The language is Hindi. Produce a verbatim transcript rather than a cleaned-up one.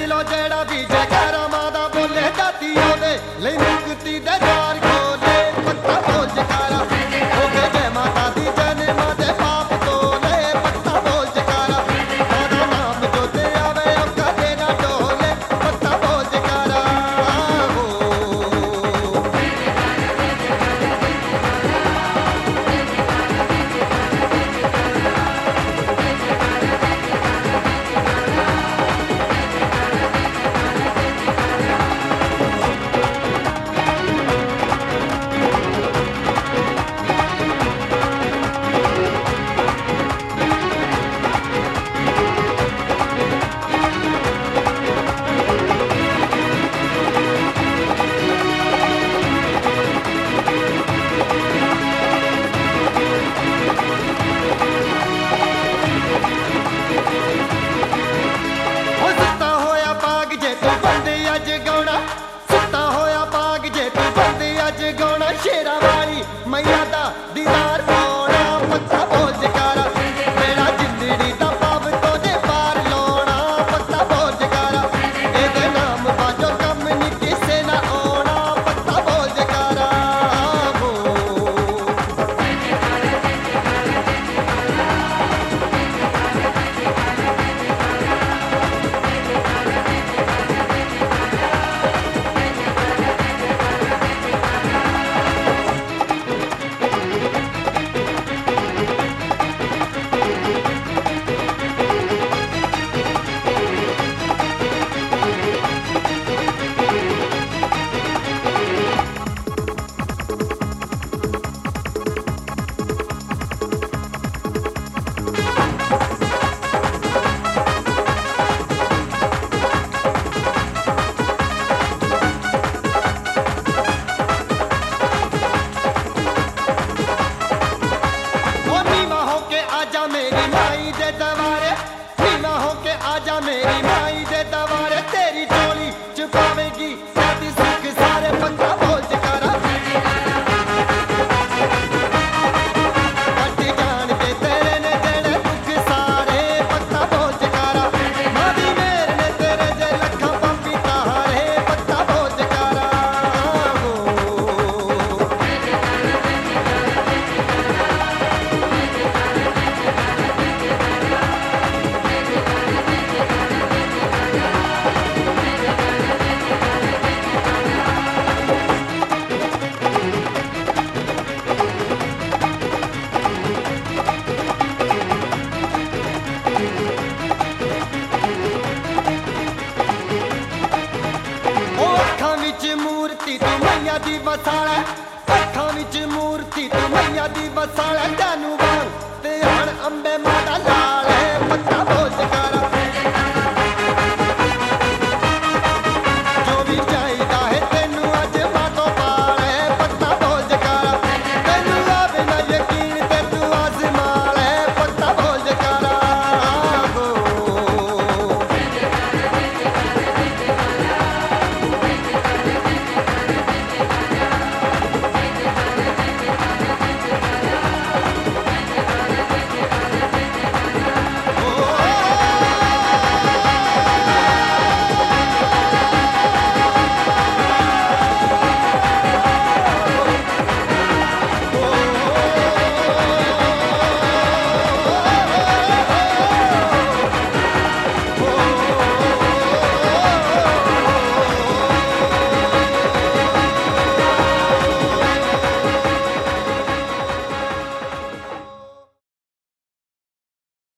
दिलों जेड़ा भी जयकारा मां दा बोले दाती ओदे ले मुक्ति दे द्वार खोले पत्ता बोल जयकारा हो गए जय माता दी जन मां दे पाप तोले पत्ता बोल जयकारा मां नाम जो ते आवे ओका देना डोले पत्ता बोल जयकारा हो शेरा वाली मैया दा दीदार पाना पत्ता बोल जयकारा मेरा जिंदड़ी दा पाप तो दे पार लोना पत्ता बोल जयकारा एदे नाम बाजो कम नी किसे ना आना पत्ता बोल जयकारा हो मेरी माई दे दवारे नीमा होके आजा मेरी माई दे दवारे तेरी झोली छुपावेगी साथी सुख सारे पत्ता बोल जयकारा कट जान के तेरे ने तेरे दुख सारे पत्ता बोल जयकारा मादी मेरे ने तेरे जे लखा पंपी तारे पत्ता बोल जयकारा हो मूर्ति तू मैया दी वसाला अखां विच मूर्ति तू मैया दी वसाला